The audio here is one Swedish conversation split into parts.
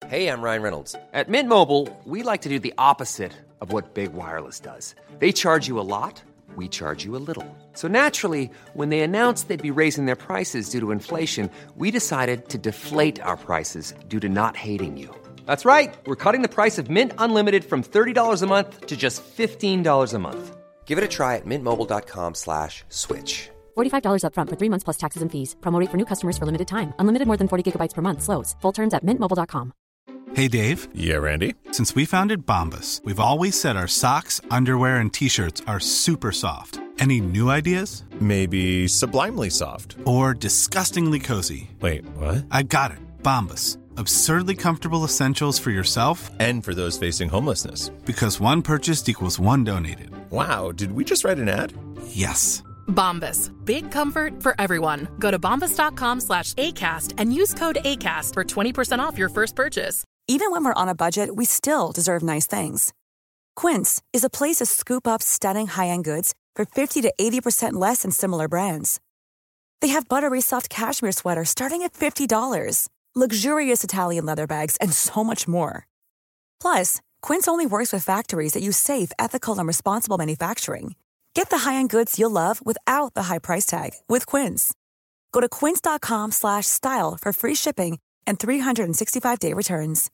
Hey, I'm Ryan Reynolds. At Mint Mobile, we like to do the opposite of what Big Wireless does. They charge you a lot, we charge you a little. So naturally, when they announced they'd be raising their prices due to inflation, we decided to deflate our prices due to not hating you. That's right. We're cutting the price of Mint Unlimited from $30 a month to just $15 a month. Give it a try at mintmobile.com/switch. $45 up front for 3 months plus taxes and fees. Promo rate for new customers for limited time. Unlimited more than 40 gigabytes per month. Slows full terms at mintmobile.com. Hey, Dave. Yeah, Randy. Since we founded Bombas, we've always said our socks, underwear, and T-shirts are super soft. Any new ideas? Maybe sublimely soft. Or disgustingly cozy. Wait, what? I got it. Bombas. Absurdly comfortable essentials for yourself and for those facing homelessness. Because one purchased equals one donated. Wow, did we just write an ad? Yes. Bombas. Big comfort for everyone. Go to bombas.com/ACAST and use code ACAST for 20% off your first purchase. Even when we're on a budget, we still deserve nice things. Quince is a place to scoop up stunning high-end goods for 50 to 80% less than similar brands. They have buttery soft cashmere sweaters starting at $50, luxurious Italian leather bags, and so much more. Plus, Quince only works with factories that use safe, ethical, and responsible manufacturing. Get the high-end goods you'll love without the high price tag with Quince. Go to quince.com/style for free shipping and 365-day returns.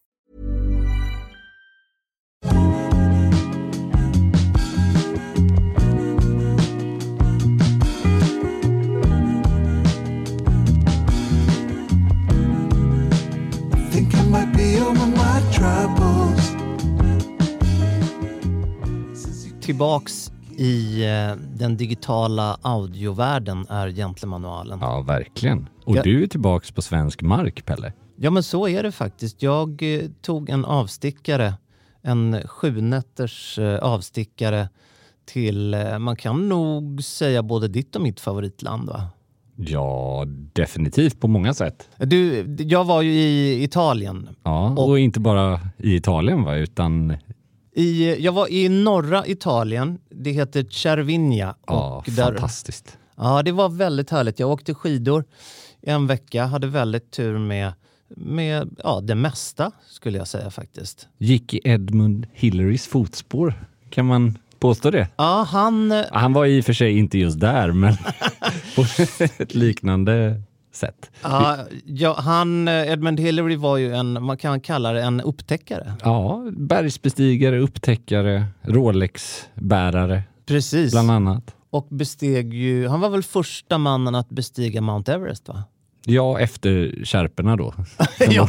Think I might be over my troubles. Tillbaks i den digitala audiovärlden är Gentlemanualen. Ja, verkligen. Och du är tillbaks på svensk mark, Pelle. Ja, men så är det faktiskt. Jag tog en avstickare, en 7-nätters avstickare till, man kan nog säga både ditt och mitt favoritland, va? Ja, definitivt på många sätt. Jag var ju i Italien. Ja, och inte bara i Italien, va, utan... Jag var i norra Italien. Det heter Cervinia. Ja, fantastiskt. Ja, det var väldigt härligt. Jag åkte skidor en vecka. Hade väldigt tur med det mesta, skulle jag säga faktiskt. Gick i Edmund Hillarys fotspår, kan man påstå det? Ja, han var i och för sig inte just där, men på ett liknande sätt. Ja, Edmund Hillary var ju man kan kalla det en upptäckare. Ja, bergsbestigare, upptäckare, Rolex-bärare. Precis. Bland annat. Och han var väl första mannen att bestiga Mount Everest, va? Ja, efter kärperna då. Ja.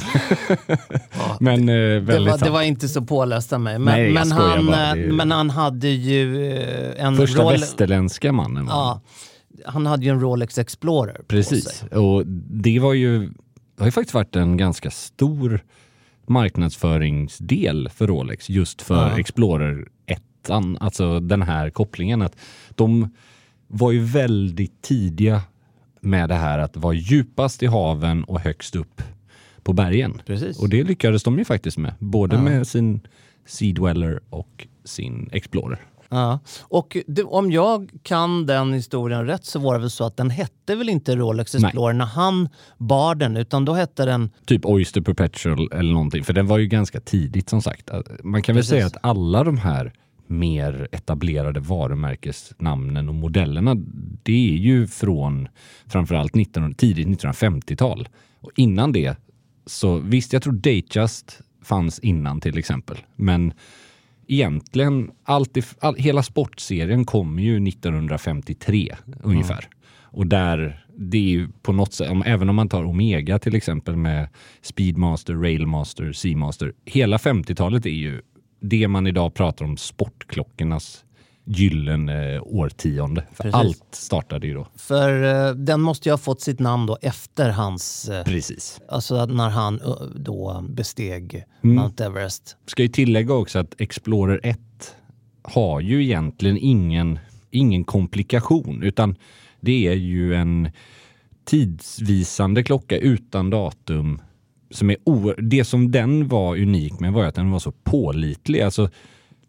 Men det var inte så påläst av mig. Men han hade ju en första västerländska mannen. Ja. Han hade ju en Rolex Explorer. Precis. Och det har ju faktiskt varit en ganska stor marknadsföringsdel för Rolex just för Explorer 1. Alltså den här kopplingen att de var ju väldigt tidiga med det här att vara djupast i haven och högst upp på bergen. Precis. Och det lyckades de ju faktiskt med. Både med sin Sea Dweller och sin Explorer. Ja, och om jag kan den historien rätt så var det väl så att den hette väl inte Rolex Explorer när han bar den, utan då hette den... Typ Oyster Perpetual eller någonting, för den var ju ganska tidigt som sagt. Man kan väl säga att alla de här mer etablerade varumärkesnamnen och modellerna, det är ju från framförallt tidigt 1950-tal. Och innan det, så visst, jag tror Datejust fanns innan till exempel, men egentligen hela sportserien kom ju 1953 ungefär. Och där, det är ju på något sätt, även om man tar Omega till exempel med Speedmaster, Railmaster, Seamaster, hela 50-talet är ju det man idag pratar om sportklockornas gyllene årtionde. För allt startade ju då. För den måste ju ha fått sitt namn då efter hans... Precis. Alltså när han då besteg Mount Everest. Ska ju tillägga också att Explorer 1 har ju egentligen ingen komplikation, utan det är ju en tidsvisande klocka utan datum som är det som den var unik med var att den var så pålitlig. Alltså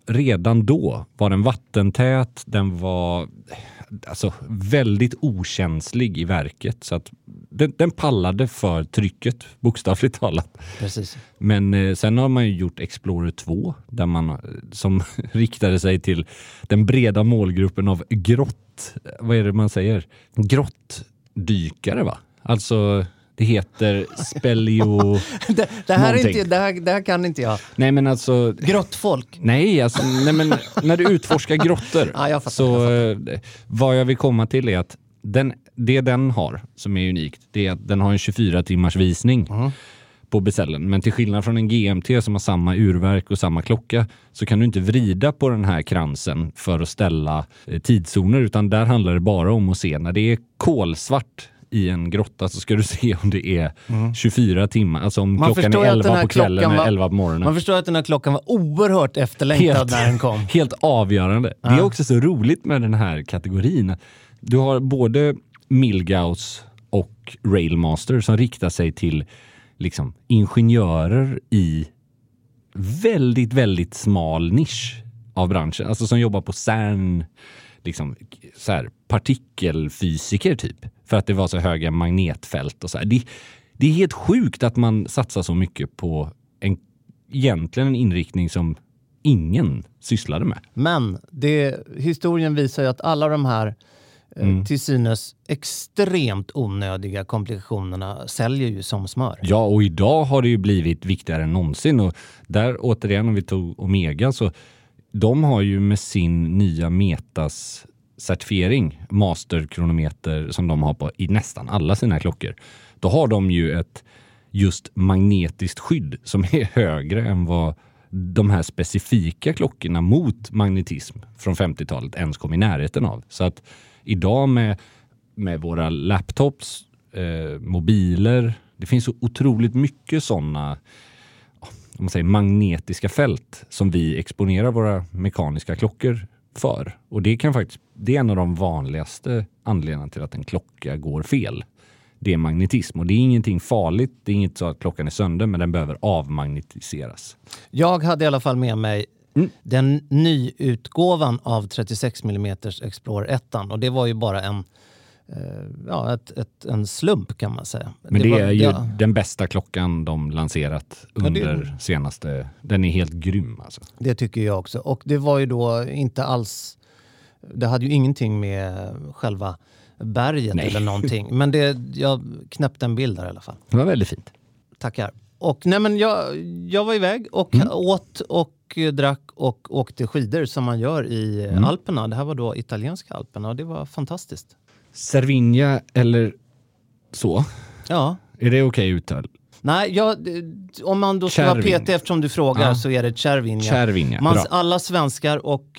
redan då var den vattentät, den var alltså väldigt okänslig i verket, så att den pallade för trycket, bokstavligt talat. Precis. Men sen har man ju gjort Explorer 2 där som riktade sig till den breda målgruppen av vad är det man säger? Grottdykare, va? Alltså det heter speleo... det här är inte, det här kan inte jag. Nej, men alltså... Grottfolk? Nej, men när du utforskar grottor jag fattar. Vad jag vill komma till är att den har som är unikt, det är att den har en 24 timmars visning på beställaren. Men till skillnad från en GMT som har samma urverk och samma klocka, så kan du inte vrida på den här kransen för att ställa tidszoner, utan där handlar det bara om att se när det är kolsvart i en grotta, så ska du se om det är 24 timmar. Alltså om klockan är 11 på kvällen eller 11 på morgonen. Man förstår att den här klockan var oerhört efterlängtad när den kom. Helt avgörande. Det är också så roligt med den här kategorin. Du har både Milgauss och Railmaster som riktar sig till liksom ingenjörer i väldigt, väldigt smal nisch av branschen. Alltså som jobbar på CERN, liksom så här partikelfysiker typ. För att det var så höga magnetfält och så här. Det är helt sjukt att man satsar så mycket på egentligen en inriktning som ingen sysslade med. Men historien visar ju att alla de här till synes extremt onödiga komplikationerna säljer ju som smör. Ja, och idag har det ju blivit viktigare än någonsin. Och där återigen, om vi tog Omega, så de har ju med sin nya Metas certifiering, masterkronometer som de har på i nästan alla sina klockor. Då har de ju ett just magnetiskt skydd som är högre än vad de här specifika klockorna mot magnetism från 50-talet ens kom i närheten av. Så att idag med våra laptops, mobiler, det finns så otroligt mycket sådana, om man säger, magnetiska fält som vi exponerar våra mekaniska klockor för. Och det är en av de vanligaste anledningarna till att en klocka går fel. Det är magnetism, och det är ingenting farligt. Det är inget så att klockan är sönder, men den behöver avmagnetiseras. Jag hade i alla fall med mig den nyutgåvan av 36 mm Explorer 1, och det var ju bara en slump kan man säga. Men det är ju den bästa klockan de lanserat under senaste... Den är helt grym alltså. Det tycker jag också. Och det var ju då inte alls... Det hade ju ingenting med själva berget eller någonting. Men jag knäppte en bild där i alla fall. Det var väldigt fint. Tackar. Och jag var iväg och åt och drack och åkte skidor som man gör i Alperna. Det här var då italienska Alperna och det var fantastiskt. Cervinia eller så? Ja. Är det okej uttal? Nej, om man då ska vara PT eftersom du frågar så är det Cervinia. Alla svenskar och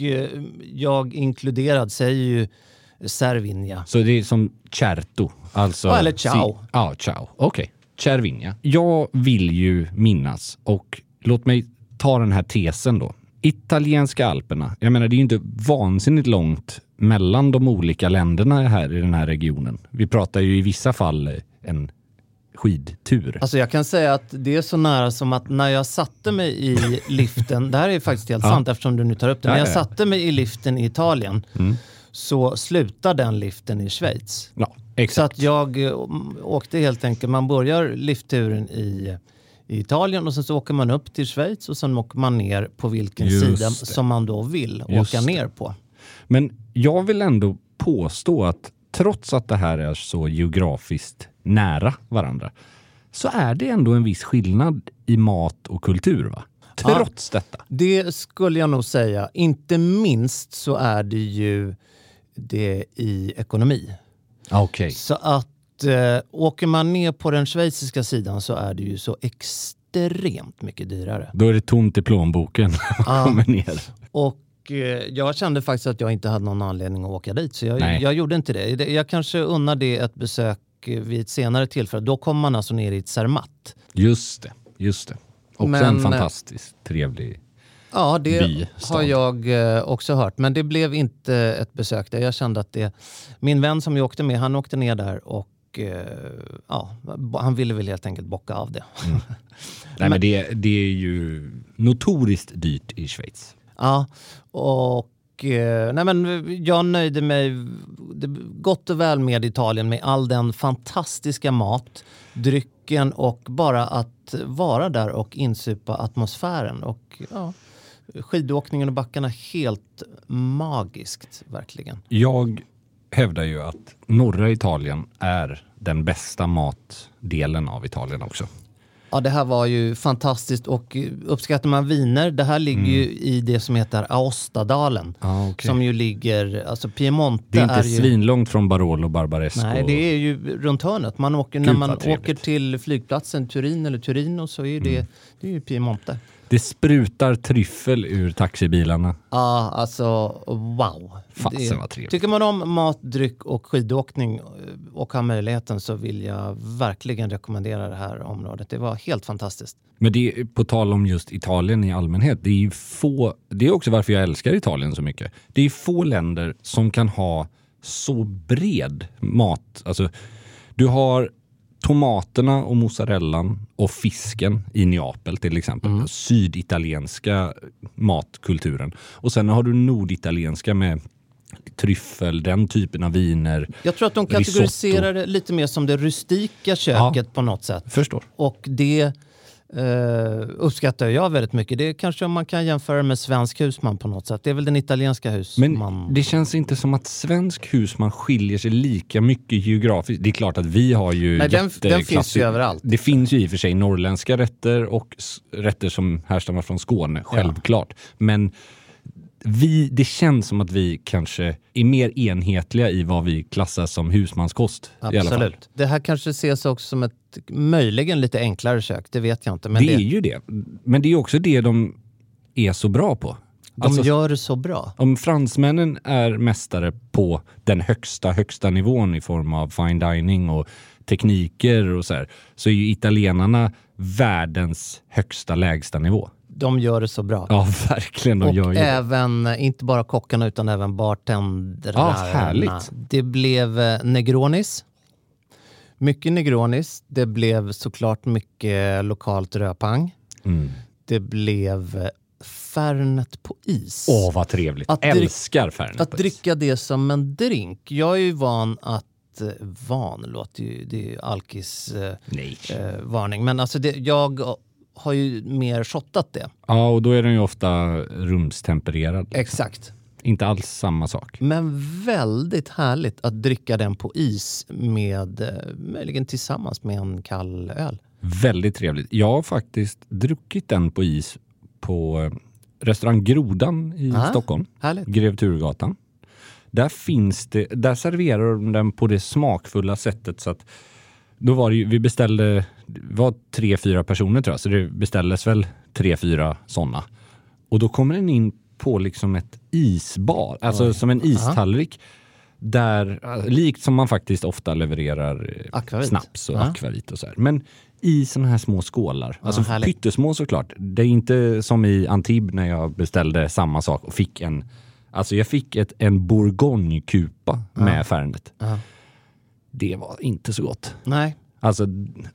jag inkluderad säger ju Cervinia. Så det är som Certo? Alltså eller ciao. Ciao. Okej. Cervinia. Jag vill ju minnas, och låt mig ta den här tesen då. Italienska Alperna. Jag menar, det är ju inte vansinnigt långt mellan de olika länderna här i den här regionen. Vi pratar ju i vissa fall en skidtur. Alltså jag kan säga att det är så nära som att när jag satte mig i liften, det här är faktiskt helt sant eftersom du nu tar upp det, när jag satte mig i liften i Italien så slutade den liften i Schweiz. Ja, exakt. Så att jag åkte helt enkelt, man börjar liftturen i Italien och sen så åker man upp till Schweiz och sen åker man ner på vilken sida som man då vill åka ner på. Men jag vill ändå påstå att trots att det här är så geografiskt nära varandra så är det ändå en viss skillnad i mat och kultur, va? Trots detta. Det skulle jag nog säga. Inte minst så är det ju det i ekonomi. Okej. Så att åker man ner på den schweiziska sidan så är det ju så extremt mycket dyrare. Då är det tomt i plånboken när man kommer ner. Och jag kände faktiskt att jag inte hade någon anledning att åka dit. Så jag gjorde inte det. Jag kanske unnar det ett besök vid ett senare tillfälle. Då kommer man alltså ner i ett Zermatt. Just det. Också en fantastiskt trevlig det har jag också hört. Men det blev inte ett besök där. Jag kände att min vän som jag åkte med, han åkte ner där och han ville väl helt enkelt bocka av det. Nej, men det är ju notoriskt dyrt i Schweiz. Ja, och nej men jag nöjde mig gott och väl med Italien med all den fantastiska mat, drycken och bara att vara där och insupa atmosfären. Och ja, skidåkningen och backarna helt magiskt, verkligen. Jag hävdar ju att norra Italien är den bästa matdelen av Italien också. Ja, det här var ju fantastiskt, och uppskattar man viner, det här ligger ju i det som heter Aostadalen. Som ju ligger, alltså Piemonte det är inte ju svinlångt från Barolo och Barbaresco. Nej, det är ju runt hörnet. Man åker, när man åker till flygplatsen Turin eller Turino, så är det är ju Piemonte. Det sprutar tryffel ur taxibilarna. Ja, alltså wow. Fasen vad trevligt. Tycker man om mat, dryck och skidåkning och har möjligheten, så vill jag verkligen rekommendera det här området. Det var helt fantastiskt. Men det är, på tal om just Italien i allmänhet, det är också varför jag älskar Italien så mycket. Det är få länder som kan ha så bred mat. Alltså, du har tomaterna och mozzarellan och fisken i Neapel till exempel. Syditalienska matkulturen. Och sen har du norditalienska med tryffel, den typen av viner. Jag tror att de kategoriserar det lite mer som det rustika köket på något sätt. Förstår. Och det uppskattar jag väldigt mycket. Det är kanske om man kan jämföra med svensk husman på något sätt. Det är väl den italienska husman. Men det känns inte som att svensk husman skiljer sig lika mycket geografiskt. Det är klart att vi har ju... Nej, den finns ju överallt. Det finns ju i och för sig norrländska rätter och rätter som härstammar från Skåne, självklart. Ja. Men det känns som att vi kanske är mer enhetliga i vad vi klassar som husmanskost. Absolut. I alla fall. Det här kanske ses också som ett möjligen lite enklare kök, det vet jag inte. Men det är ju det. Men det är också det de är så bra på. De gör det så bra. Om fransmännen är mästare på den högsta nivån i form av fine dining och tekniker och så är ju italienarna världens högsta lägsta nivå. De gör det så bra. Ja, verkligen. Och gör även, inte bara kockarna utan även bartendrarna. Ja, härligt. Det blev Negronis. Mycket Negronis. Det blev såklart mycket lokalt röpang. Det blev Fernet på is. Åh, vad trevligt. Älskar Fernet att på is. Dricka det som en drink. Jag är ju van att... låter ju... Det är ju alkis varning. Men alltså jag har ju mer shottat det. Ja, och då är den ju ofta rumstempererad. Exakt. Inte alls samma sak. Men väldigt härligt att dricka den på is med, möjligen tillsammans med en kall öl. Väldigt trevligt. Jag har faktiskt druckit den på is på restaurang Grodan i Stockholm. Härligt. Grev Turgatan. Där serverar de den på det smakfulla sättet så att då var det ju, vi beställde, det var 3-4 personer tror jag, så det beställdes väl 3-4 sådana. Och då kommer den in på liksom ett isbar, alltså som en istallrik där, likt som man faktiskt ofta levererar akvavit. Snaps och akvavit och så här. Men i såna här små skålar. Alltså pyttesmå såklart. Det är inte som i Antibes när jag beställde samma sak och fick jag fick en bourgogne-kupa med Fernet. Det var inte så gott. Nej. Alltså,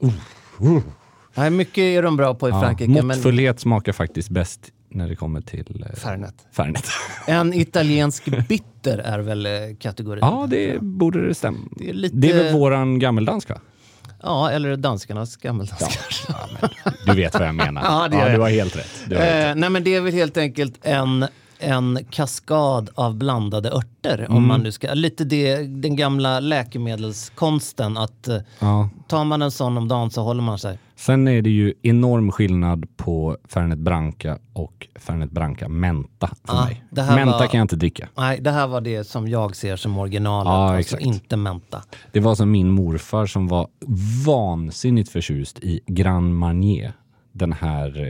Nej, mycket är de bra på i Frankrike. Måttfullhet smakar faktiskt bäst när det kommer till Fernet. En italiensk bitter är väl kategorin? Ja, det borde det stämma. Det är väl våran gammeldanska? Ja, eller danskarnas gammeldanska. Ja, du vet vad jag menar. Du har helt rätt. Nej, men det är väl helt enkelt en kaskad av blandade örter. Om man nu ska, lite den gamla läkemedelskonsten att tar man en sån om dagen så håller man sig. Sen är det ju enorm skillnad på Fernet Branca och Fernet Branca Menta för mig. Menta kan jag inte dricka. Nej, det här var det som jag ser som originalet, alltså inte Menta. Det var som min morfar som var vansinnigt förtjust i Grand Marnier. Den här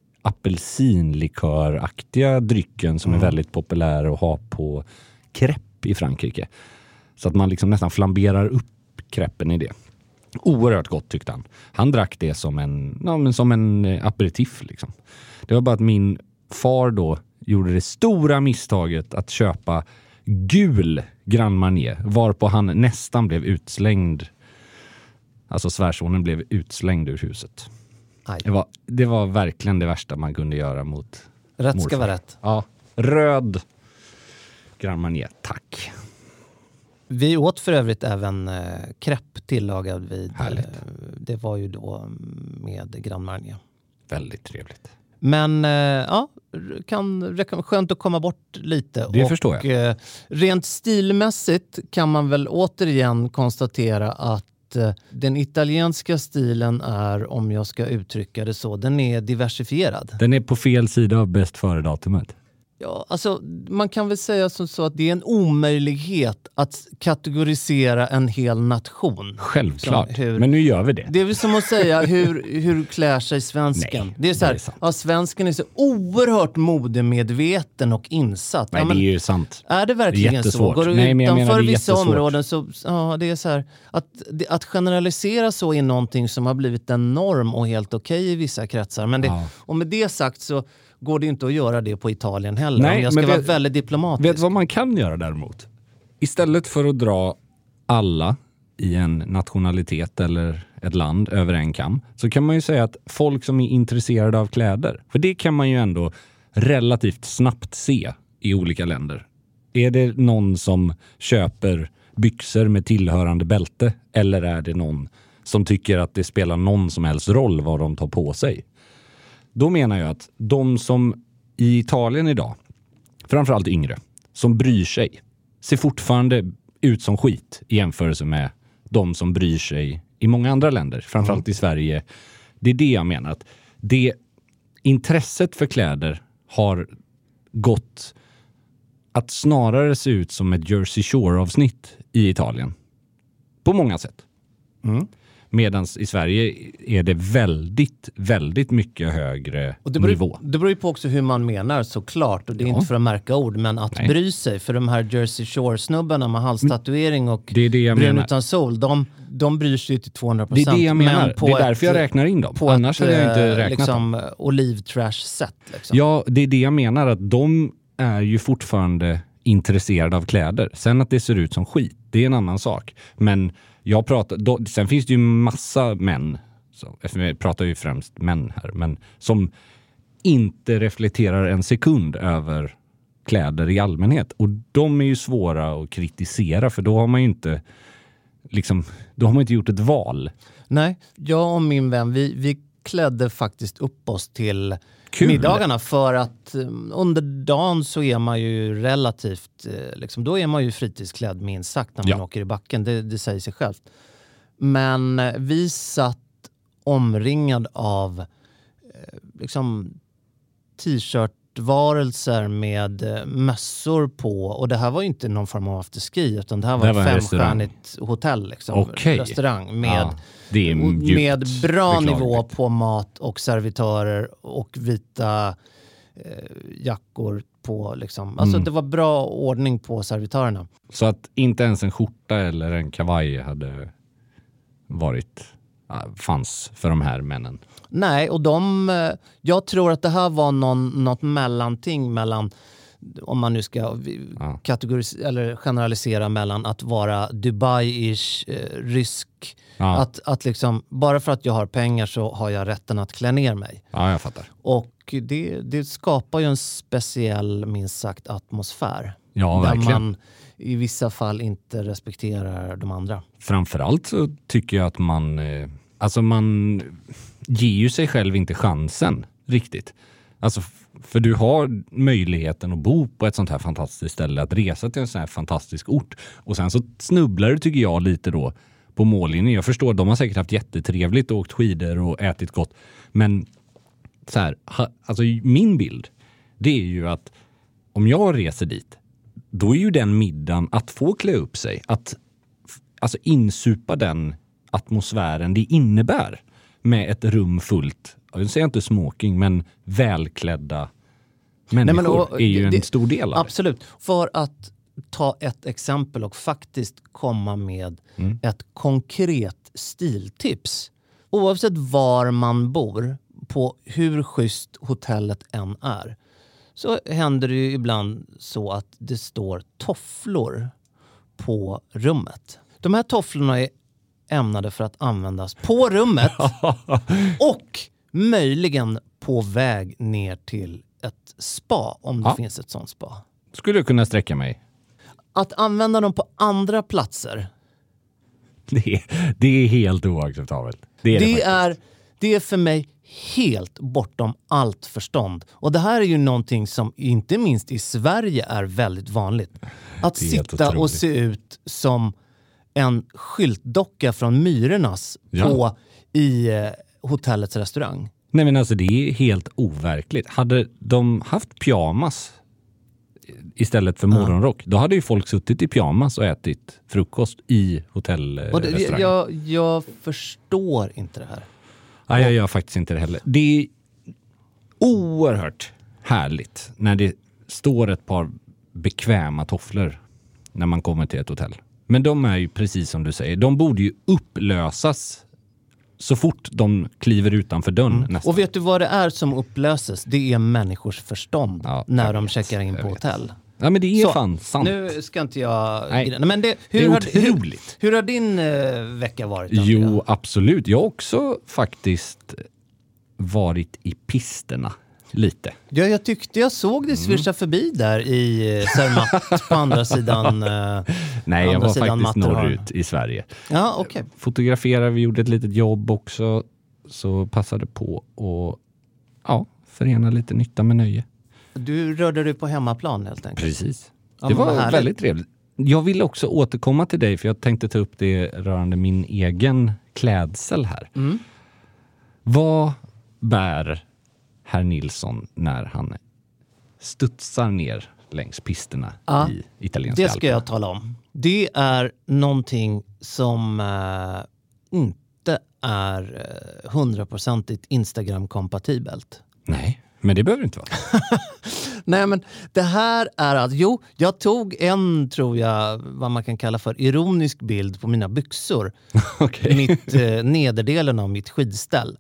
apelsinliköraktiga drycken som är väldigt populär att ha på crepe i Frankrike. Så att man liksom nästan flamberar upp crepen i det. Oerhört gott tyckte han. Han drack det som en aperitif liksom. Det var bara att min far då gjorde det stora misstaget att köpa gul Grand Marnier, varpå han nästan blev utslängd. Alltså svärsonen blev utslängd ur huset. Det var verkligen det värsta man kunde göra mot rätt morfar. Ska vara rätt. Ja, Röd Grand Marnier, tack. Vi åt för övrigt även crepe tillagad vid. Det var ju då med Grand Marnier. Väldigt trevligt. Men skönt att komma bort lite. Det förstår jag. Rent stilmässigt kan man väl återigen konstatera att den italienska stilen är, om jag ska uttrycka det så, den är diversifierad. Den är på fel sida av bäst före-datumet. Ja, alltså man kan väl säga som så att det är en omöjlighet att kategorisera en hel nation. Självklart, men nu gör vi det. Det är väl som att säga hur klär sig svensken. Nej, det är så här, svensken är så oerhört modemedveten och insatt. Nej, det är ju sant. Är det verkligen jättesvårt. Så? Går du Nej, men utanför vissa områden så, det är så här, att generalisera så är någonting som har blivit en norm och helt okej i vissa kretsar. Men och med det sagt så går det inte att göra det på Italien heller. Nej, jag ska vara väldigt diplomatisk. Vet vad man kan göra däremot? Istället för att dra alla i en nationalitet eller ett land över en kam, så kan man ju säga att folk som är intresserade av kläder, för det kan man ju ändå relativt snabbt se i olika länder. Är det någon som köper byxor med tillhörande bälte, eller är det någon som tycker att det spelar någon som helst roll vad de tar på sig? Då menar jag att de som i Italien idag, framförallt yngre, som bryr sig, ser fortfarande ut som skit i jämförelse med de som bryr sig i många andra länder, framförallt i Sverige. Det är det jag menar, att det intresset för kläder har gått att snarare se ut som ett Jersey Shore-avsnitt i Italien. På många sätt. Medan i Sverige är det väldigt, väldigt mycket högre nivå. Det beror ju på också hur man menar, såklart. Och det är inte för att märka ord, men att bry sig. För de här Jersey Shore-snubbarna med halstatuering och brun utan sol, de bryr sig till 200%. Det är det jag menar. Det är därför jag räknar in dem. Annars hade jag inte räknat dem. Oliv-trash-set. Liksom. Ja, det är det jag menar. Att de är ju fortfarande intresserade av kläder. Sen att det ser ut som skit, det är en annan sak. Men sen finns det ju massa män, jag pratar ju främst män här, men som inte reflekterar en sekund över kläder i allmänhet. Och de är ju svåra att kritisera, för då har man ju inte gjort ett val. Nej, jag och min vän, vi klädde faktiskt upp oss till middagarna, för att under dagen så är man ju relativt, då är man ju fritidsklädd minst sagt när man åker i backen, det säger sig självt. Men vi satt omringad av t-shirtvarelser med mössor på, och det här var ju inte någon form av afterski, utan det här var ett 5-stjärnigt hotell, restaurang med bra nivå på mat och servitörer och vita jackor på det var bra ordning på servitörerna. Så att inte ens en skjorta eller en kavaj hade fanns för de här männen. Nej, och jag tror att det här var något mellanting mellan, om man nu ska kategorisera eller generalisera, mellan att vara Dubai-ish, rysk, att bara för att jag har pengar så har jag rätten att klä ner mig. Ja, jag fattar. Och det skapar ju en speciell, minst sagt, atmosfär. Ja, verkligen. Där man i vissa fall inte respekterar de andra. Framförallt så tycker jag att man ger ju sig själv inte chansen riktigt. För du har möjligheten att bo på ett sånt här fantastiskt ställe, att resa till en sån här fantastisk ort. Och sen så snubblar du, tycker jag, lite då på mållinjen. Jag förstår, de har säkert haft jättetrevligt och åkt skidor och ätit gott. Men så här, min bild, det är ju att om jag reser dit, då är ju den middagen att få klä upp sig, att insupa den atmosfären det innebär med ett rum fullt, jag säger inte smoking, men välklädda människor är ju en stor del av det. Absolut. För att ta ett exempel och faktiskt komma med ett konkret stiltips. Oavsett var man bor, på hur schysst hotellet än är, så händer det ju ibland så att det står tofflor på rummet. De här tofflorna är ämnade för att användas på rummet och möjligen på väg ner till ett spa, om det finns ett sånt spa. Skulle du kunna sträcka mig? Att använda dem på andra platser. Det är helt oacceptabelt. Det är för mig helt bortom allt förstånd. Och det här är ju någonting som inte minst i Sverige är väldigt vanligt. Att sitta och se ut som en skyltdocka från Myrornas i hotellets restaurang. Nej, men alltså det är helt overkligt. Hade de haft pyjamas istället för morgonrock, då hade ju folk suttit i pyjamas och ätit frukost i hotellrestaurangen. Jag förstår inte det här. Nej, jag gör faktiskt inte det heller. Det är oerhört härligt när det står ett par bekväma tofflor när man kommer till ett hotell. Men de är ju precis som du säger. De borde ju upplösas så fort de kliver utanför dörren. Nästan. Och vet du vad det är som upplöses? Det är människors förstånd när de checkar in på hotell. Ja, men det är fan sant. Nu ska inte jag... Nej, men det är otroligt. Hur har din vecka varit? Jo, absolut. Jag har också faktiskt varit i pisterna lite. Ja, jag tyckte jag såg det svirsa förbi där i Zermatt på andra sidan. Nej, jag var faktiskt norrut i Sverige. Ja, okej. Fotograferade, vi gjorde ett litet jobb också. Så passade på att förena lite nytta med nöje. Du rörde dig på hemmaplan helt enkelt. Precis. Det var väldigt trevligt. Jag ville också återkomma till dig för jag tänkte ta upp det rörande min egen klädsel här. Vad bär herr Nilsson när han studsar ner längs pisterna i italienska Alperna? Det ska jag tala om. Det är någonting som inte är 100% Instagram-kompatibelt. Nej, men det behöver inte vara. Nej, men det här är att jag tog en, tror jag, vad man kan kalla för ironisk bild på mina byxor. Mitt nederdelen av mitt skidställ.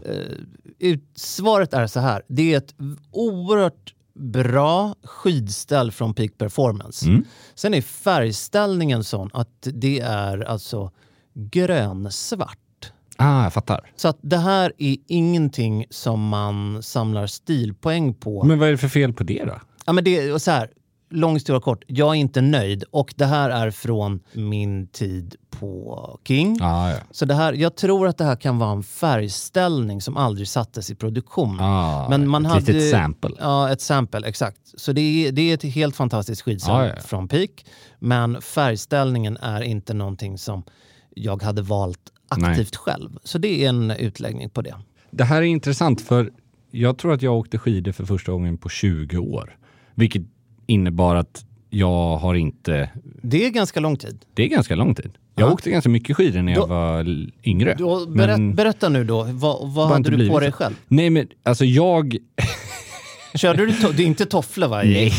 Svaret är så här. Det är ett oerhört bra skidställ från Peak Performance. Sen är färgställningen sån att det är alltså grönsvart. Jag fattar. Så att det här är ingenting som man samlar stilpoäng på. Men vad är det för fel på det då? Ja, men det är så här, lång stora kort. Jag är inte nöjd och det här är från min tid på King. Så det här, jag tror att det här kan vara en färgställning som aldrig sattes i produktion. Men man hade ett sample. Ja, ett sample, exakt. Så det är ett helt fantastiskt skidställ från Peak. Men färgställningen är inte någonting som jag hade valt aktivt själv. Så det är en utläggning på det. Det här är intressant för jag tror att jag åkte skidor för första gången på 20 år. Vilket innebar att jag har inte... Det är ganska lång tid. Det är ganska lång tid. Jag åkte ganska mycket skidor när jag var yngre. Berätta nu då, vad hade du på dig själv? Nej, men alltså jag... Körde du det är inte tofflor va? Nej.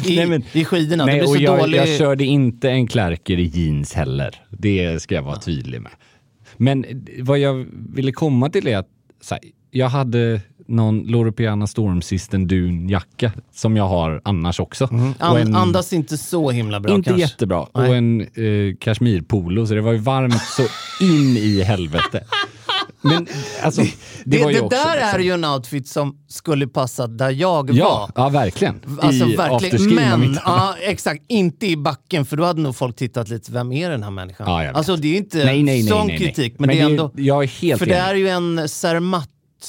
I skidorna? Nej, det blir och så dålig... jag körde inte en Klerker i jeans heller. Det ska jag vara tydlig med. Men vad jag ville komma till är att här, jag hade någon Loro Piana Storm System Dune-jacka som jag har annars också. Andas inte så himla bra inte kanske. Jättebra. Nej. Och en kashmirpolo så det var ju varmt så in i helvete. Men alltså, det var ju också, där är ju en outfit som skulle passa där jag var. Ja, verkligen. Alltså verkligen. Men exakt, inte i backen för då hade nog folk tittat lite, vem är den här människan? Alltså det är inte sån kritik. Men det är ändå, jag är helt för det är ju en Zermatt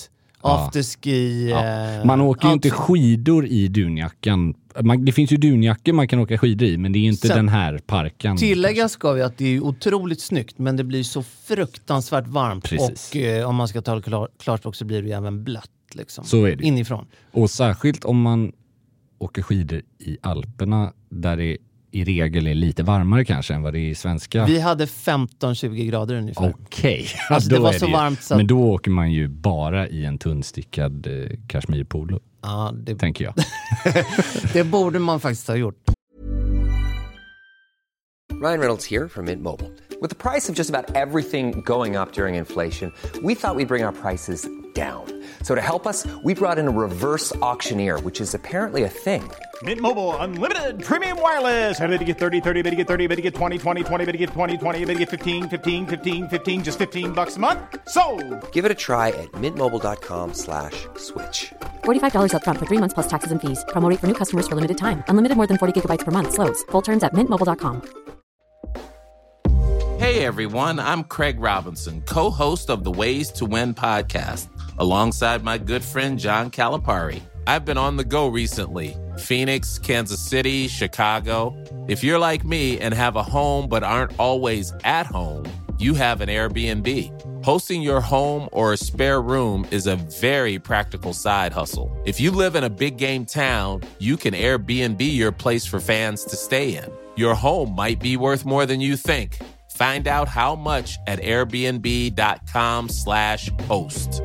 afterski. Man åker ju inte skidor i dunjackan. Det finns ju dunjackor man kan åka skidor i, men det är inte den här parken. Tillägga ska vi att det är otroligt snyggt, men det blir så fruktansvärt varmt. Precis. Och om man ska ta klarspråk så blir det ju även blött. Liksom, så är det. Inifrån. Och särskilt om man åker skidor i Alperna där det i regel är lite varmare kanske än vad det är i svenska. Vi hade 15-20 grader ungefär. Okej. Alltså det var så varmt så att... Men då åker man ju bara i en tunnstickad kashmirpolo. Ja, det tänker jag. Det borde man faktiskt ha gjort. Ryan Reynolds here from Mint Mobile. With the price of just about everything going up during inflation, we thought we'd bring our prices down. So to help us, we brought in a reverse auctioneer, which is apparently a thing. Mint Mobile Unlimited Premium Wireless. How to get 30, 30, bit to get 30, bit to get 20, 20, 20, bit to get 20, 20, bit to get 15, 15, 15, 15, just $15 a month? Sold! Give it a try at mintmobile.com/switch. $45 up front for 3 months plus taxes and fees. Promo rate for new customers for limited time. Unlimited more than 40 gigabytes per month. Slows full terms at mintmobile.com. Hey everyone, I'm Craig Robinson, co-host of the Ways to Win podcast, alongside my good friend John Calipari. I've been on the go recently. Phoenix, Kansas City, Chicago. If you're like me and have a home but aren't always at home, you have an Airbnb. Hosting your home or a spare room is a very practical side hustle. If you live in a big game town, you can Airbnb your place for fans to stay in. Your home might be worth more than you think. Find out how much at airbnb.com/host.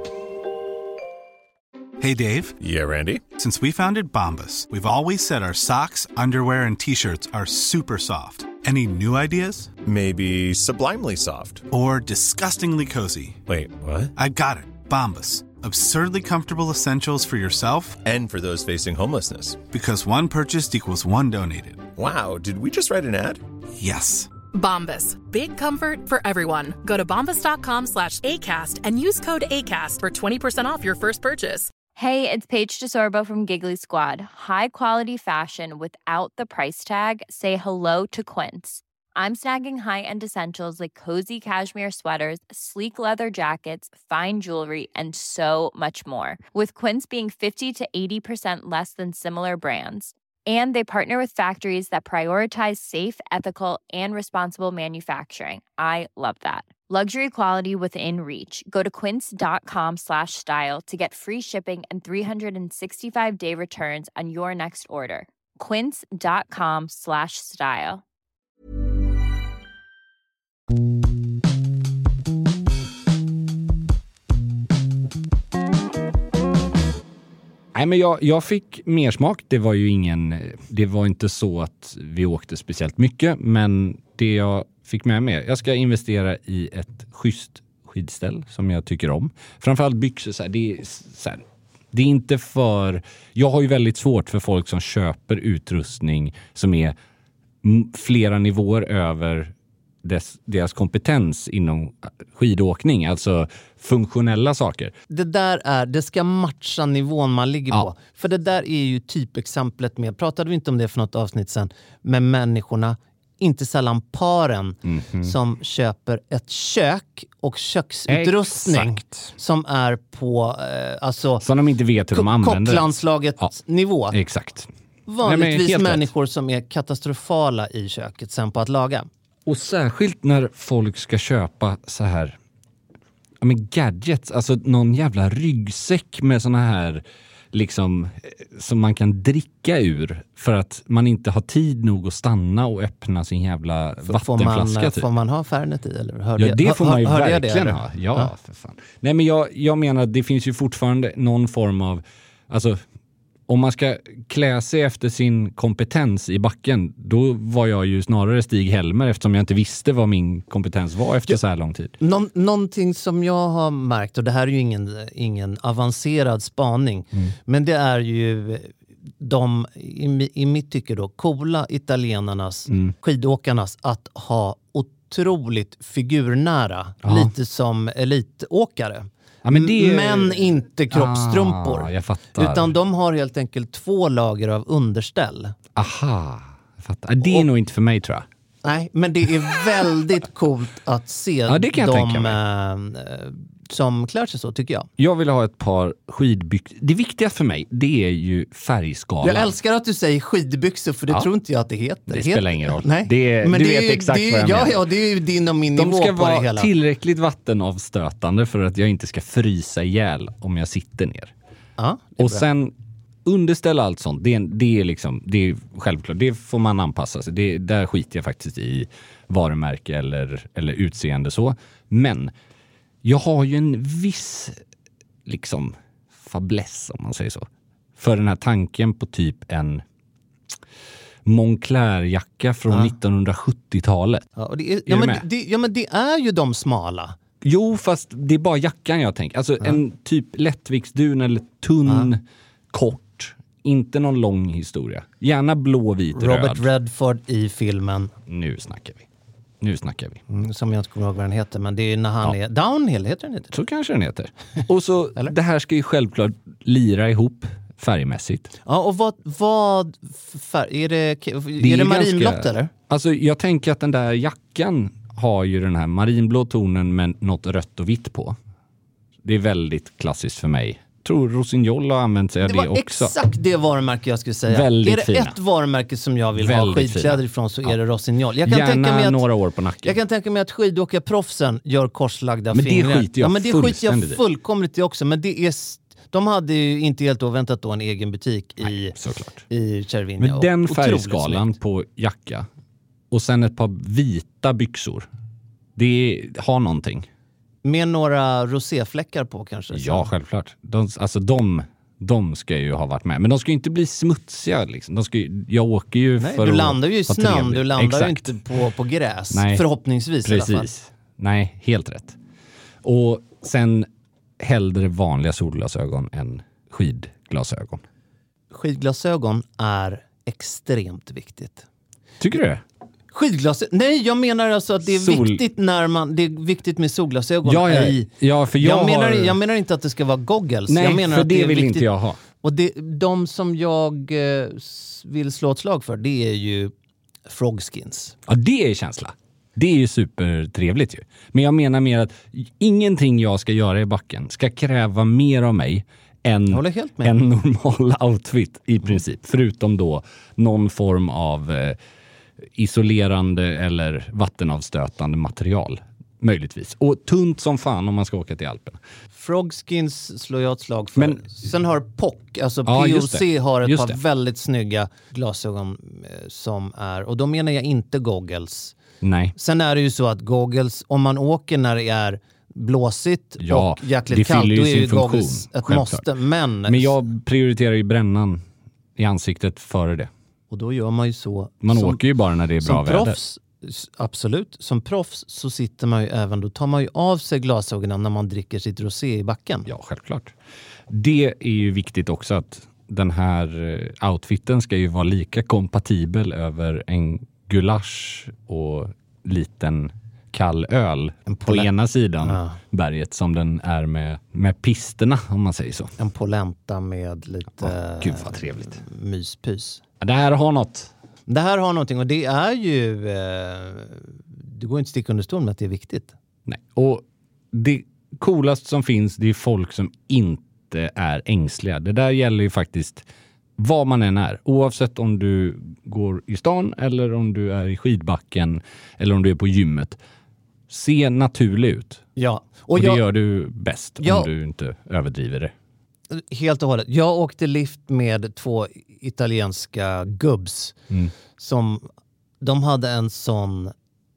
Hey, Dave. Yeah, Randy. Since we founded Bombas, we've always said our socks, underwear, and T-shirts are super soft. Any new ideas? Maybe sublimely soft. Or disgustingly cozy? Wait, what? I got it. Bombas. Absurdly comfortable essentials for yourself And for those facing homelessness. Because one purchased equals one donated. Wow, did we just write an ad? Yes. Bombas. Big comfort for everyone. Go to bombas.com/ACAST and use code ACAST for 20% off your first purchase. Hey, it's Paige DeSorbo from Giggly Squad. High quality fashion without the price tag. Say hello to Quince. I'm snagging high-end essentials like cozy cashmere sweaters, sleek leather jackets, fine jewelry, and so much more. With Quince being 50 to 80% less than similar brands. And they partner with factories that prioritize safe, ethical, and responsible manufacturing. I love that. Luxury quality within reach. Go to quince.com/style to get free shipping and 365-day returns on your next order. Quince.com/style. Nej, men jag fick mer smak. Det var inte så att vi åkte speciellt mycket, men det jag fick med mig, jag ska investera i ett schysst skidställ som jag tycker om. Framförallt byxor så här, det är inte för... Jag har ju väldigt svårt för folk som köper utrustning som är flera nivåer över deras kompetens inom skidåkning, alltså funktionella saker. Det ska matcha nivån man ligger på. För det där är ju typexemplet med, pratade vi inte om det för något avsnitt sen, med människorna, inte sällan paren som köper ett kök och köksutrustning som är på alltså som de inte vet hur de använder. Kocklandslaget nivå. Exakt. Vanligtvis människor som är katastrofala i köket sen på att laga. Och särskilt när folk ska köpa så här gadgets, alltså någon jävla ryggsäck med såna här liksom som man kan dricka ur för att man inte har tid nog att stanna och öppna sin jävla vattenflaska. Får man ha Fernet i eller? Det får man ju verkligen det, ha. Ja, för fan. Nej, men jag menar att det finns ju fortfarande någon form av, alltså om man ska klä sig efter sin kompetens i backen, då var jag ju snarare Stig Helmer eftersom jag inte visste vad min kompetens var efter så här lång tid. Någonting som jag har märkt, och det här är ju ingen avancerad spaning, men det är ju de, i mitt tycke då, coola italienarnas, skidåkarnas att ha otroligt figurnära, lite som elitåkare. Ja, men inte kroppstrumpor. Jag fattar. Utan de har helt enkelt 2 lager av underställ. Aha, jag fattar. Det är nog inte för mig, tror jag. Nej, men det är väldigt coolt att se de som klär sig så, tycker jag. Jag vill ha ett par skidbyxor. Det viktiga för mig, det är ju färgskalan. Jag älskar att du säger skidbyxor, för det tror inte jag att det heter. Det spelar ingen roll. Nej. Du vet exakt vad jag menar. Ja, det är ju din och min nivå på det hela. De ska vara tillräckligt vattenavstötande för att jag inte ska frysa ihjäl om jag sitter ner. Ja, och sen underställa allt sånt. Det är självklart. Det får man anpassa sig. Där skiter jag faktiskt i varumärke eller utseende så. Men jag har ju en viss liksom fäbless, om man säger så, för den här tanken på typ en Moncler-jacka från 1970-talet. Ja, men det är ju de smala. Jo, fast det är bara jackan jag tänker. Alltså en typ lättviktsdun eller tunn, kort. Inte någon lång historia. Gärna blå, vit, Robert röd. Redford i filmen. Nu snackar vi. Som jag inte kommer ihåg vad den heter, men det är när han är... Downhill heter den inte. Så kanske den heter. Och så, det här ska ju självklart lira ihop färgmässigt. Ja, och vad färg? Är det marinblått eller? Alltså jag tänker att den där jackan har ju den här marinblå tonen med något rött och vitt på. Det är väldigt klassiskt för mig. Jag tror Rossignol har använt sig av det också. Det var exakt det varumärke jag skulle säga. Väldigt är det fina. Ett varumärke som jag vill ha skidkläder ifrån så är det Rossignol. Jag kan gärna tänka mig att, några år på nacken. Jag kan tänka mig att skidåkarproffsen gör korslagda men fingrar. Det skiter jag men det skiter jag fullkomligt i också. Men det är... De hade ju inte helt oväntat då en egen butik i Cervinia. Men den färgskalan på jacka och sen ett par vita byxor. Det har någonting. Med några roséfläckar på kanske? Ja, självklart. De ska ju ha varit med. Men de ska ju inte bli smutsiga. Liksom. Jag åker ju för du landar ju i snön. Du landar ju Exakt. inte på gräs. Nej. Förhoppningsvis Precis. i alla fall. Nej, helt rätt. Och sen hellre vanliga solglasögon än skidglasögon. Skidglasögon är extremt viktigt. Tycker du det? Skidglasögon? Nej, jag menar alltså att det är viktigt när det är viktigt med solglasögon. Ja, för jag menar inte att det ska vara goggles. Nej, jag menar för att det är vill viktigt. inte jag ha. Och de som jag vill slå ett slag för, det är ju Frogskins. Ja, det är känsla. Det är ju supertrevligt ju. Men jag menar mer att ingenting jag ska göra i backen ska kräva mer av mig än en normal outfit i princip. Förutom då någon form av isolerande eller vattenavstötande material. Möjligtvis. Och tunt som fan om man ska åka till Alperna. Frogskins slår jag ett slag för. Men, sen har POC, alltså POC har ett par väldigt snygga glasögon som är, och då menar jag inte goggles. Nej. Sen är det ju så att goggles, om man åker när det är blåsigt och jäkligt kallt, då är ju goggles ett måste. Men jag prioriterar ju brännan i ansiktet före det. Och då gör man ju så. Man åker ju bara när det är bra väder. Proffs, absolut. Som proffs så sitter man ju även, då tar man ju av sig glasögonen när man dricker sitt rosé i backen. Ja, självklart. Det är ju viktigt också att den här outfiten ska ju vara lika kompatibel över en gulasch och liten kall öl på ena sidan berget som den är med pisterna, om man säger så. En polenta med lite Gud vad trevligt. Myspys. Det här har något. Det här har någonting och det är ju det går inte att sticka under stol med att det är viktigt. Nej, och det coolaste som finns, det är folk som inte är ängsliga. Det där gäller ju faktiskt vad man än är. Oavsett om du går i stan eller om du är i skidbacken eller om du är på gymmet. Se naturlig ut. Ja. Och det gör du bäst om du inte överdriver det. Helt och hållet. Jag åkte lift med 2 italienska gubbs som de hade en sån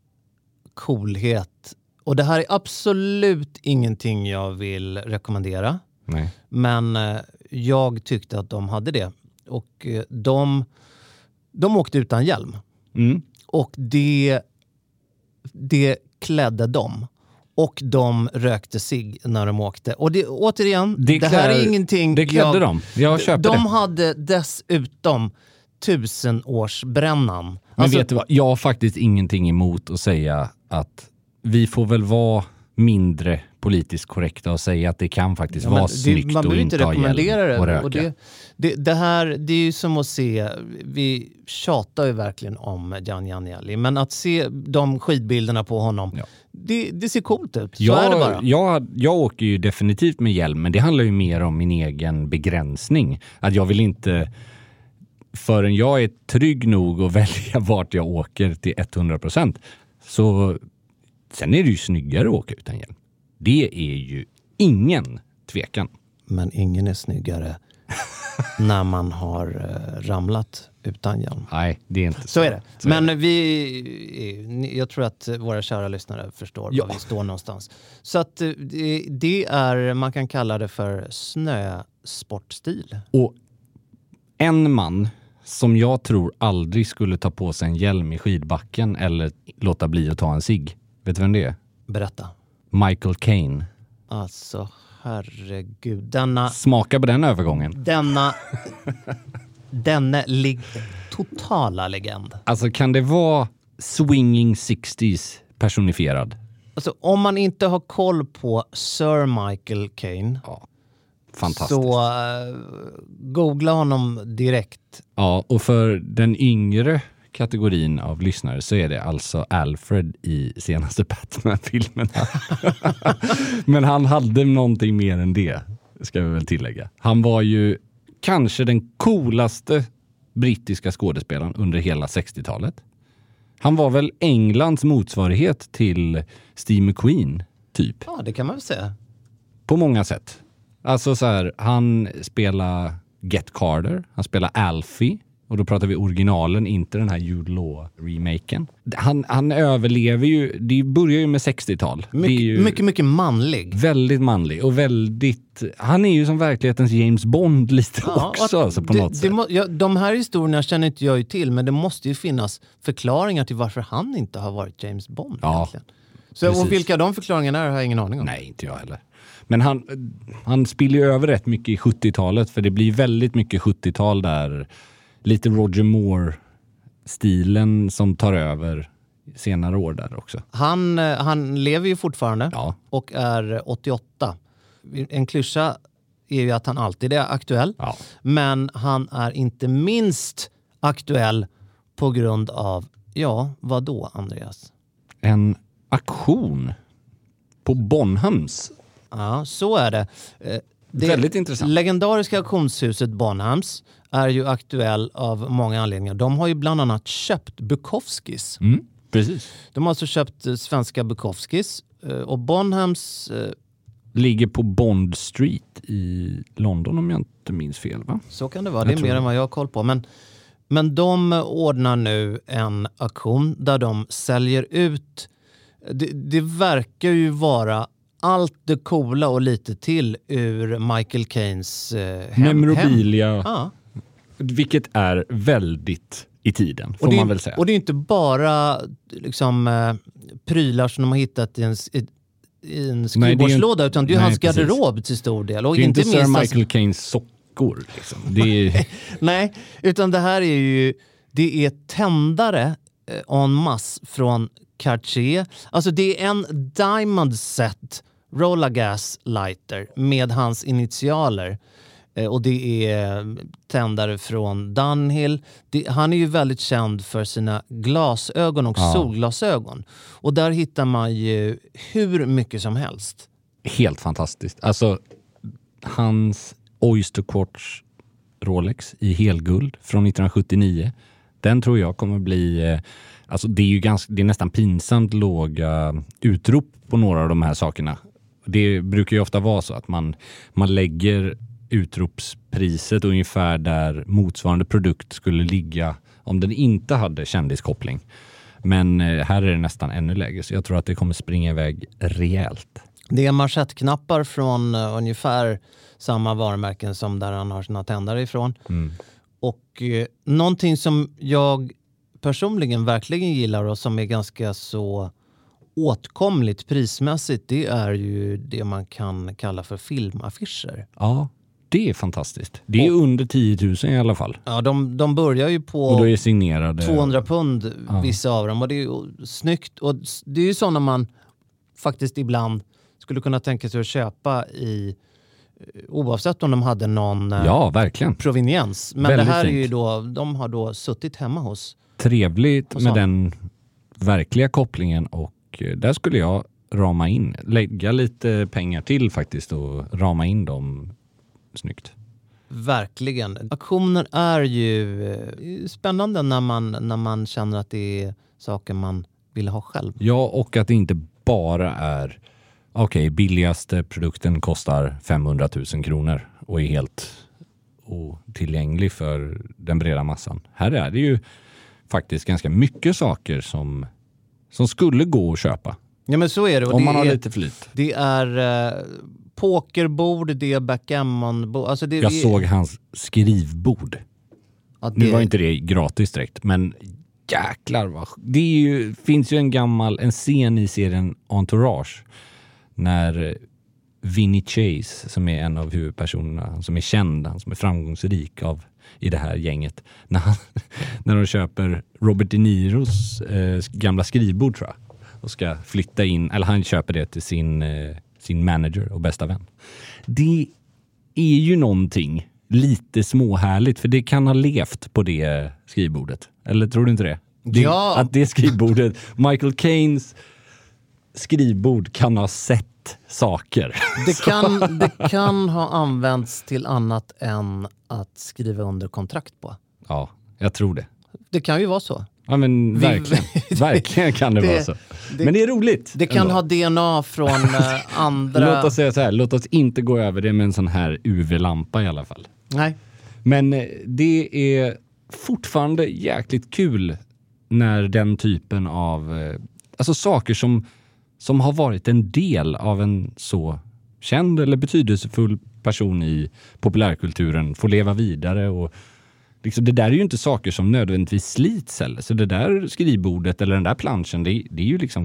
coolhet. Och det här är absolut ingenting jag vill rekommendera. Nej. Men jag tyckte att de hade det. Och de åkte utan hjälm. Och det klädde dem. Och de rökte sig när de åkte. Och det, återigen, det här är ingenting... Det klädde de. Jag köper de hade dessutom 1000-årsbrännan. Men alltså, vet du vad? Jag har faktiskt ingenting emot att säga att vi får väl vara mindre politiskt korrekta och säga att det kan faktiskt vara snyggt man och inte ha hjälm och röka. Och det här, det är ju som att se, vi tjatar ju verkligen om Gian Janielli, men att se de skidbilderna på honom, det ser coolt ut. Så är det bara. Jag åker ju definitivt med hjälm, men det handlar ju mer om min egen begränsning. Att jag vill inte, förrän jag är trygg nog att välja vart jag åker till 100%, så sen är det ju snyggare att åka utan hjälm. Det är ju ingen tvekan. Men ingen är snyggare när man har ramlat utan hjälm. Nej, det är inte så. Så är det. Men jag tror att våra kära lyssnare förstår var vi står någonstans. Så att det är, man kan kalla det för snösportstil. Och en man som jag tror aldrig skulle ta på sig en hjälm i skidbacken eller låta bli att ta en cigg. Vet du vem det är? Berätta. Michael Caine. Alltså, herregud. Smaka på den övergången. Denna totala legend. Alltså kan det vara swinging 60s personifierad? Alltså om man inte har koll på Sir Michael Caine. Ja, fantastiskt. Så googla honom direkt. Ja, och för den yngre kategorin av lyssnare så är det alltså Alfred i senaste Batman-filmen. Men han hade någonting mer än det, ska vi väl tillägga. Han var ju kanske den coolaste brittiska skådespelaren under hela 60-talet. Han var väl Englands motsvarighet till Steve McQueen, typ. Ja, det kan man väl säga. På många sätt. Alltså så här, han spelar Get Carter, han spelar Alfie. Och då pratar vi originalen, inte den här Jude Law-remaken. Han överlever ju, det börjar ju med 60-tal. Mycket manlig. Väldigt manlig och väldigt... Han är ju som verklighetens James Bond lite också, alltså på något sätt. De här historierna känner inte jag ju till, men det måste ju finnas förklaringar till varför han inte har varit James Bond egentligen. Så, och vilka de förklaringarna är har jag ingen aning om. Nej, inte jag heller. Men han spiller ju över rätt mycket i 70-talet, för det blir väldigt mycket 70-tal där... Lite Roger Moore-stilen som tar över senare år där också. Han lever ju fortfarande och är 88. En klyscha är ju att han alltid är aktuell. Ja. Men han är inte minst aktuell på grund av, vad då, Andreas? En aktion på Bonhams. Ja, så är det. Det väldigt intressant. Legendariska auktionshuset Bonhams är ju aktuell av många anledningar. De har ju bland annat köpt Bukowskis. Precis. De har alltså köpt svenska Bukowskis. Och Bonhams... ligger på Bond Street i London om jag inte minns fel, va? Så kan det vara. Det är mer än vad jag har koll på. Men de ordnar nu en auktion där de säljer ut... Det verkar ju vara... allt det coola och lite till ur Michael Caines memorabilia. Ja. Vilket är väldigt i tiden, får man väl säga. Och det är inte bara liksom, prylar som de har hittat i en skrivbordslåda, utan det är hans garderob till stor del. Och det är inte Sir Michael Caines sockor. Liksom. Det är... Nej, utan det här är ju... Det är tändare en masse från Cartier. Alltså det är en Diamond Set Roller Gas Lighter med hans initialer. Och det är tändare från Dunhill. Han är ju väldigt känd för sina glasögon och solglasögon. Och där hittar man ju hur mycket som helst. Helt fantastiskt. Alltså hans Oyster Quartz Rolex i helguld från 1979. Den tror jag kommer bli... Alltså det är nästan pinsamt låga utrop på några av de här sakerna. Det brukar ju ofta vara så att man lägger utropspriset ungefär där motsvarande produkt skulle ligga om den inte hade kändiskoppling. Men här är det nästan ännu lägre, så jag tror att det kommer springa iväg rejält. Det är manschettknappar från ungefär samma varumärken som där han har sina tändare ifrån. Och någonting som jag personligen verkligen gillar och som är ganska så åtkomligt prismässigt, det är ju det man kan kalla för filmaffischer. Ja, det är fantastiskt. Det är under 10 000 i alla fall. Ja, de börjar ju på och då är signerade 200 pund vissa av dem, och det är ju snyggt. Och det är ju sådana man faktiskt ibland skulle kunna tänka sig att köpa i, oavsett om de hade någon verkligen proveniens. Men väldigt det här fint. Är ju då, de har då suttit hemma hos. Trevligt med den verkliga kopplingen, och där skulle jag lägga lite pengar till faktiskt och rama in dem snyggt. Verkligen. Auktioner är ju spännande när man känner att det är saker man vill ha själv. Ja, och att det inte bara är billigaste produkten kostar 500 000 kronor och är helt otillgänglig för den breda massan. Här är det ju faktiskt ganska mycket saker som skulle gå att köpa. Ja, men så är det. Och om man har lite flyt. Det är pokerbord, det är backgammon-bord. Alltså jag såg hans skrivbord. Ja, nu var inte det gratis direkt, men jäklar vad... Det finns ju en scen i serien Entourage när Vinny Chase, som är en av huvudpersonerna, som är känd, han som är framgångsrik i det här gänget, när de köper Robert De Niros gamla skrivbord, tror jag, och ska flytta in, eller han köper det till sin manager och bästa vän. Det är ju någonting lite småhärligt, för det kan ha levt på det skrivbordet. Eller tror du inte det? Ja. Att det skrivbordet, Michael Caines skrivbord, kan ha sett saker. Det kan ha använts till annat än att skriva under kontrakt på. Ja, jag tror det. Det kan ju vara så. Ja, men verkligen. Verkligen kan det vara så. Men det är roligt. Det kan ha DNA från andra... Låt oss säga så här, låt oss inte gå över det med en sån här UV-lampa i alla fall. Nej. Men det är fortfarande jäkligt kul när den typen av... Alltså saker som har varit en del av en så känd eller betydelsefull person i populärkulturen får leva vidare. Och liksom, det där är ju inte saker som nödvändigtvis slits heller. Så det där skrivbordet eller den där planschen, det är ju liksom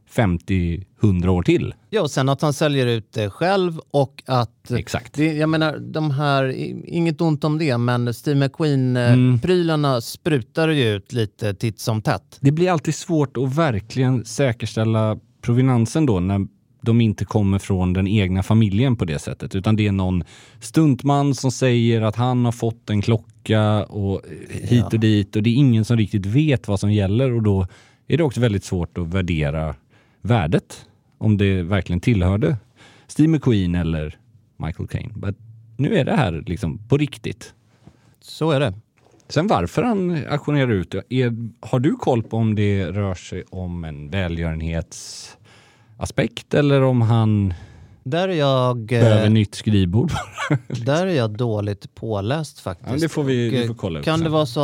50-100 år till. Ja, och sen att han säljer ut det själv och att... Exakt. Jag menar, de här, inget ont om det, men Steve McQueen-prylarna sprutar ju ut lite titt som tätt. Det blir alltid svårt att verkligen säkerställa provenansen då när de inte kommer från den egna familjen på det sättet, utan det är någon stuntman som säger att han har fått en klocka och hit och dit, och det är ingen som riktigt vet vad som gäller, och då är det också väldigt svårt att värdera värdet om det verkligen tillhörde Steve McQueen eller Michael Caine. Men nu är det här liksom på riktigt. Så är det. Sen varför han auktionerar ut, har du koll på om det rör sig om en välgörenhetsaspekt eller om han behöver nytt skrivbord? Där är jag dåligt påläst faktiskt. Ja, det får vi får kolla upp. Kan det vara så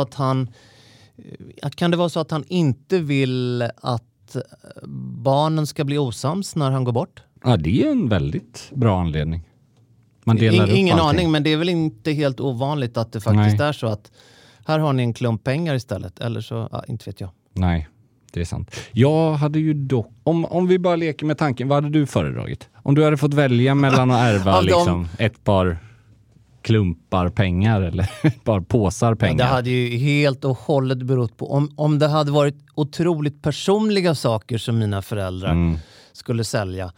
att han inte vill att barnen ska bli osams när han går bort? Ja, det är en väldigt bra anledning. Man delar upp ingen allting. aning, men det är väl inte helt ovanligt att det faktiskt är så att här har ni en klump pengar istället. Eller så, inte vet jag. Nej, det är sant. Jag hade ju dock, om vi bara leker med tanken, vad hade du föredragit? Om du hade fått välja mellan att ärva liksom ett par klumpar pengar eller ett par påsar pengar. Det hade ju helt och hållet berott på om det hade varit otroligt personliga saker som mina föräldrar skulle sälja.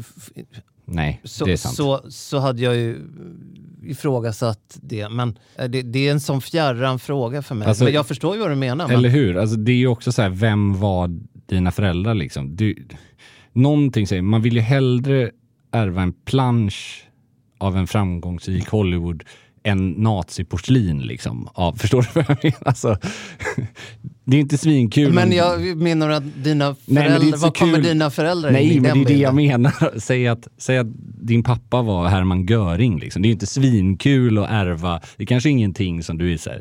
Nej, det är sant. Så hade jag ju ifrågasatt det. Men det är en sån fjärran fråga för mig. Alltså, men jag förstår ju vad du menar. Eller hur? Alltså, det är ju också så här, vem var dina föräldrar liksom? Någonting säger, man vill ju hellre ärva en plansch av en framgångsrik Hollywood än naziporslin liksom. Ja, förstår du vad jag menar? Alltså, det är inte svinkul. Men jag menar att dina föräldrar, vad kommer dina föräldrar in i den bilden? Nej, men det är det jag menar. Säg att din pappa var Hermann Göring liksom. Det är ju inte svinkul att ärva. Det är kanske ingenting som du är så här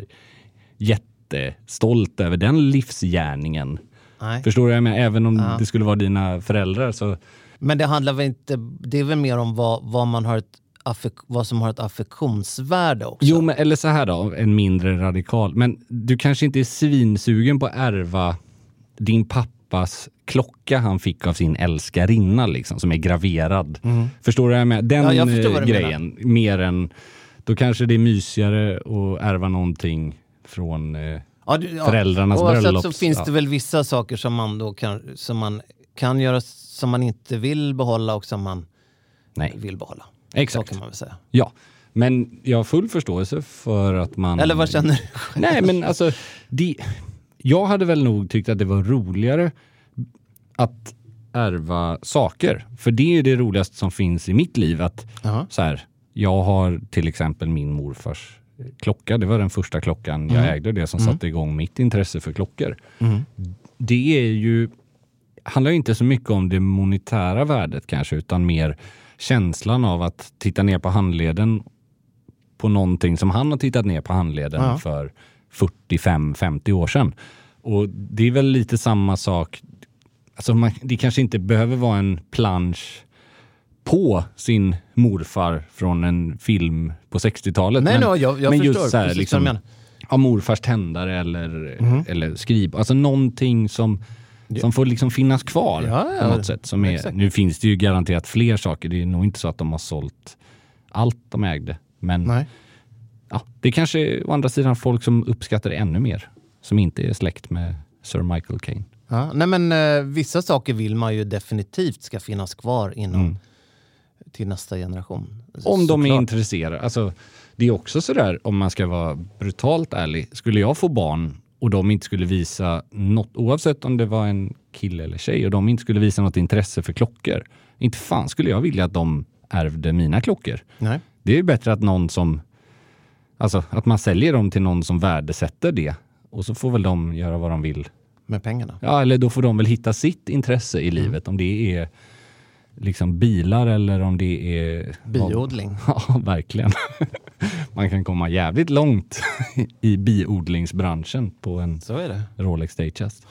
jättestolt över den livsgärningen. Nej. Förstår du vad jag menar? Även om det skulle vara dina föräldrar så... Men det handlar väl inte... Det är väl mer om vad man har vad som har ett affektionsvärde också. Jo, men eller så här då, en mindre radikal. Men du kanske inte är svinsugen på att ärva din pappas klocka han fick av sin älskarinna liksom, som är graverad. Förstår du med den grejen? Mer än, då kanske det är mysigare att ärva någonting från föräldrarnas bröllop. Så finns det väl vissa saker som man då kan göra som man inte vill behålla och som man vill behålla. Exakt. Så kan man väl säga. Ja, men jag har full förståelse för att man... Eller vad känner du? Nej, men alltså... Jag hade väl nog tyckt att det var roligare att ärva saker. För det är det roligaste som finns i mitt liv. Att så här, jag har till exempel min morfars klocka. Det var den första klockan jag ägde. Det som satte igång mitt intresse för klockor. Det är ju... handlar inte så mycket om det monetära värdet kanske, utan mer känslan av att titta ner på handleden på någonting som han har tittat ner på handleden för 45-50 år sedan. Och det är väl lite samma sak. Alltså det kanske inte behöver vara en plansch på sin morfar från en film på 60-talet. Nej, jag men förstår. Just så här, liksom, morfars tändare eller skriv. Alltså någonting som som får liksom finnas kvar på något sätt. Nu finns det ju garanterat fler saker. Det är nog inte så att de har sålt allt de ägde. Men ja, det är kanske å andra sidan folk som uppskattar det ännu mer. Som inte är släkt med Sir Michael Caine. Ja, nej men vissa saker vill man ju definitivt ska finnas kvar inom till nästa generation. Om de är intresserade. Alltså, det är också sådär, om man ska vara brutalt ärlig. Skulle jag få barn och de inte skulle visa något, oavsett om det var en kille eller tjej, och de inte skulle visa något intresse för klockor. Inte fan skulle jag vilja att de ärvde mina klockor. Nej. Det är ju bättre att någon som, alltså att man säljer dem till någon som värdesätter det. Och så får väl de göra vad de vill. Med pengarna. Ja, eller då får de väl hitta sitt intresse i livet. Om det är liksom bilar eller om det är... Biodling. Ja, verkligen. Man kan komma jävligt långt i biodlingsbranschen på en Rolex Datejust.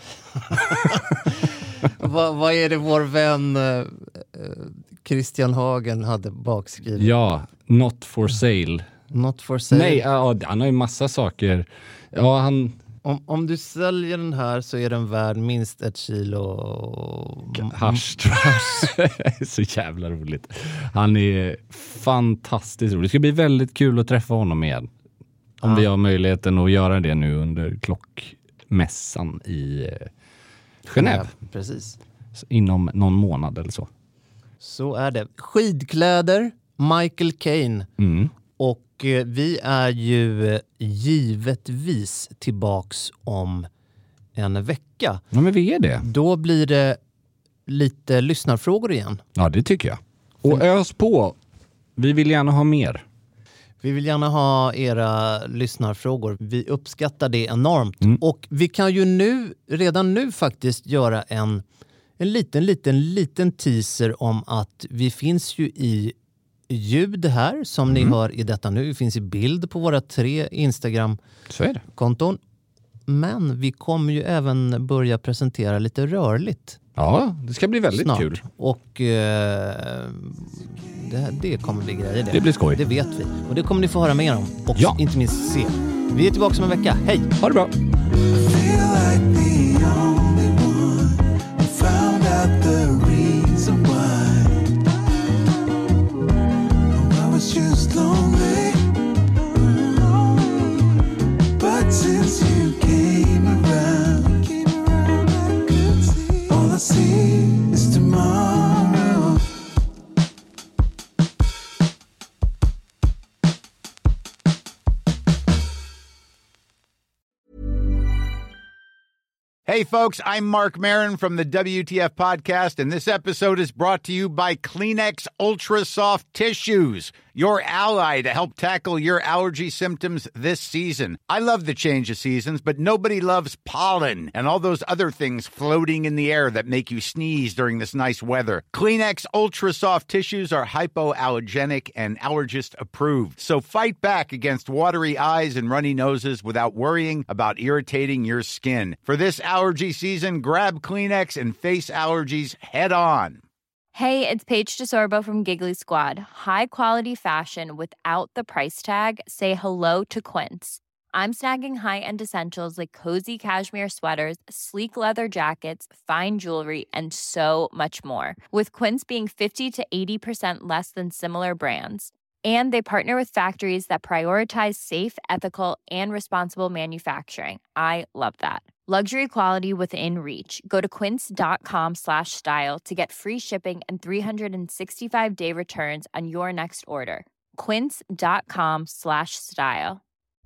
Vad är det vår vän Christian Hagen hade bakskrivet? Ja, not for sale. Not for sale. Nej, han har ju massa saker. Ja, han... Om du säljer den här så är den värd minst 1 kilo hasch. Så jävla roligt. Han är fantastiskt rolig. Det ska bli väldigt kul att träffa honom igen. Om vi har möjligheten att göra det nu under klockmässan i Genève. Precis. Inom någon månad eller så. Så är det. Skidkläder, Michael Caine. Och vi är ju givetvis tillbaks om en vecka. Ja, men vi är det. Då blir det lite lyssnarfrågor igen. Ja, det tycker jag. Och ös på. Vi vill gärna ha mer. Vi vill gärna ha era lyssnarfrågor. Vi uppskattar det enormt. Och vi kan ju redan nu faktiskt göra en liten teaser om att vi finns ju i ljud här som ni hör i detta nu. Det finns i bild på våra 3 Instagram-konton. Men vi kommer ju även börja presentera lite rörligt. Ja, det ska bli väldigt snart. Kul. Och det kommer bli grejer. Det blir skoj. Det vet vi. Och det kommer ni få höra mer om. Och inte minst se. Vi är tillbaka om en vecka. Hej! Ha det bra! Just lonely, but since you came around, I could see all I see is tomorrow. Hey folks, I'm Mark Maron from the WTF Podcast, and this episode is brought to you by Kleenex Ultra Soft Tissues, your ally to help tackle your allergy symptoms this season. I love the change of seasons, but nobody loves pollen and all those other things floating in the air that make you sneeze during this nice weather. Kleenex Ultra Soft Tissues are hypoallergenic and allergist approved, so fight back against watery eyes and runny noses without worrying about irritating your skin. For this allergy season, grab Kleenex and face allergies head on. Hey, it's Paige DeSorbo from Giggly Squad. High quality fashion without the price tag. Say hello to Quince. I'm snagging high-end essentials like cozy cashmere sweaters, sleek leather jackets, fine jewelry, and so much more. With Quince being 50 to 80% less than similar brands. And they partner with factories that prioritize safe, ethical, and responsible manufacturing. I love that. Luxury quality within reach. Go to quince.com/style to get free shipping and 365-day returns on your next order. Quince.com/style.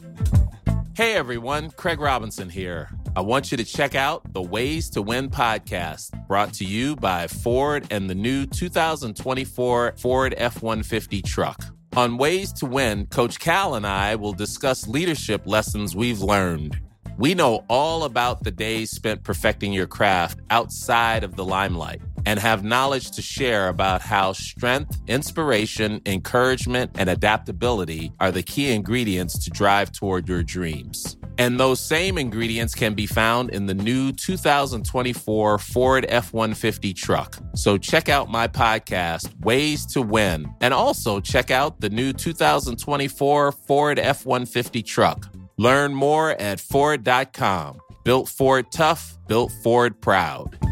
Hey everyone, Craig Robinson here. I want you to check out the Ways to Win podcast, brought to you by Ford and the new 2024 Ford F-150 truck. On Ways to Win, Coach Cal and I will discuss leadership lessons we've learned. We know all about the days spent perfecting your craft outside of the limelight and have knowledge to share about how strength, inspiration, encouragement, and adaptability are the key ingredients to drive toward your dreams. And those same ingredients can be found in the new 2024 Ford F-150 truck. So check out my podcast, Ways to Win, and also check out the new 2024 Ford F-150 truck. Learn more at Ford.com. Built Ford tough, built Ford proud.